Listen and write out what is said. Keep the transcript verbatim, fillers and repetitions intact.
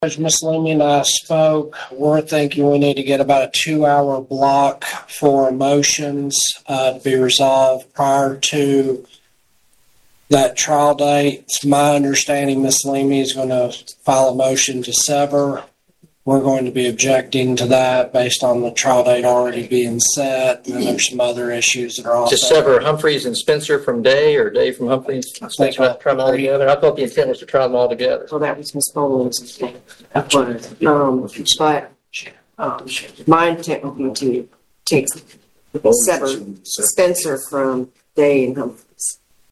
As Miss Leamy and I spoke, we're thinking we need to get about a two-hour block for motions uh, to be resolved prior to that trial date. It's my understanding Miss Leamy is going to file a motion to sever. We're going to be objecting to that based on the trial date already being set. And then there's some other issues that are also... To sever Humphreys and Spencer from Day, or Day from Humphreys? Spencer, not try them all together. I thought the intent was to try them all together. So that was Miss Bowles' thing. Um, but um, my intent would be to take sever Spencer from Day and Humphrey.